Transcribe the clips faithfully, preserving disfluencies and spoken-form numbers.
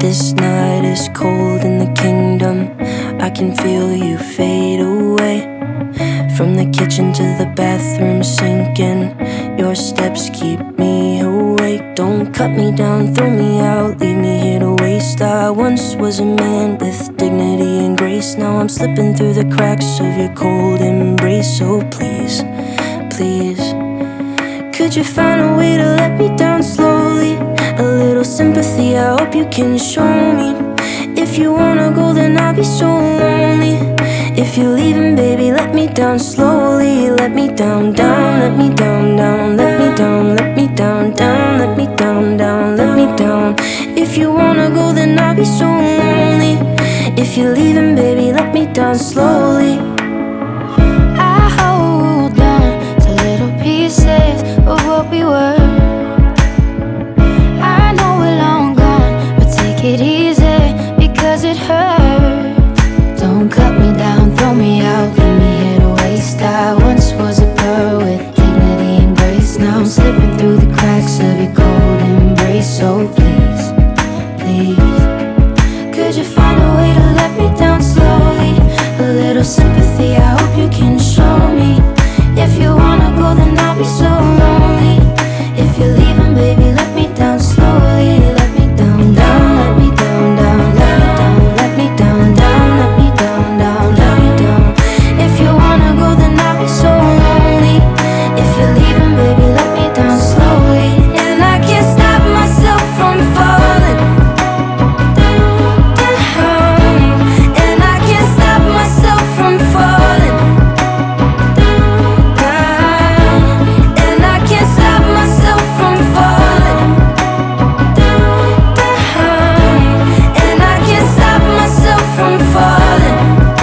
This night is cold in the kingdom. I can feel you fade away. From the kitchen to the bathroom sinking, your steps keep me awake. Don't cut me down, throw me out, leave me here to waste. I once was a man with dignity and grace. Now I'm slipping through the cracks of your cold embrace. So please, please, could you find a way to let me down slowly? A little sympathy, I hope you can show me. If you wanna go, then I'll be so lonely. If you're leaving, baby, let me down slowly. Let me down, down, let me down, down. Let me down, let me down, down. Let me down, down, let me down. If you wanna go, then I'll be so lonely. If you're leaving, baby, let me down slowly. I hold on to little pieces of what we were. I know we're long gone, but take it easy, because it hurts. Don't cut me down, throw me out, leave me here to waste. I once was a pearl with dignity and grace. Now I'm slipping through the cracks of your cold embrace. So please, please, could you find a way to let me down slowly? A little sympathy, I hope you can show me. If you wanna go, then I'll be so lonely. If you're leaving, baby, let me down slowly. Let me down, down, let me down, down. Let me down, let me down, down. Let me down, down, let me down. If you wanna go, then I'll be so lonely. If you're leaving, baby, let me down slowly. And I can't stop myself from falling down. And I can't stop myself from falling down. And I can't stop myself from falling down. And I can't stop myself from falling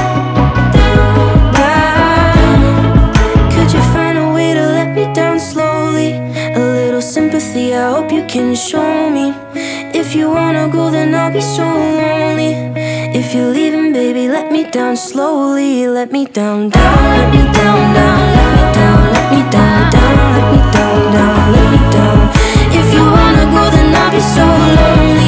down. Could you find a way to let me down slowly? A little sympathy, I hope you can show me. If you wanna go, then I'll be so lonely. If you're leaving, baby, let me down slowly. Let me down, down, let me down, down. Let me down, let me down, down. Let me down, down, let me down. If you wanna go, then I'll be so lonely.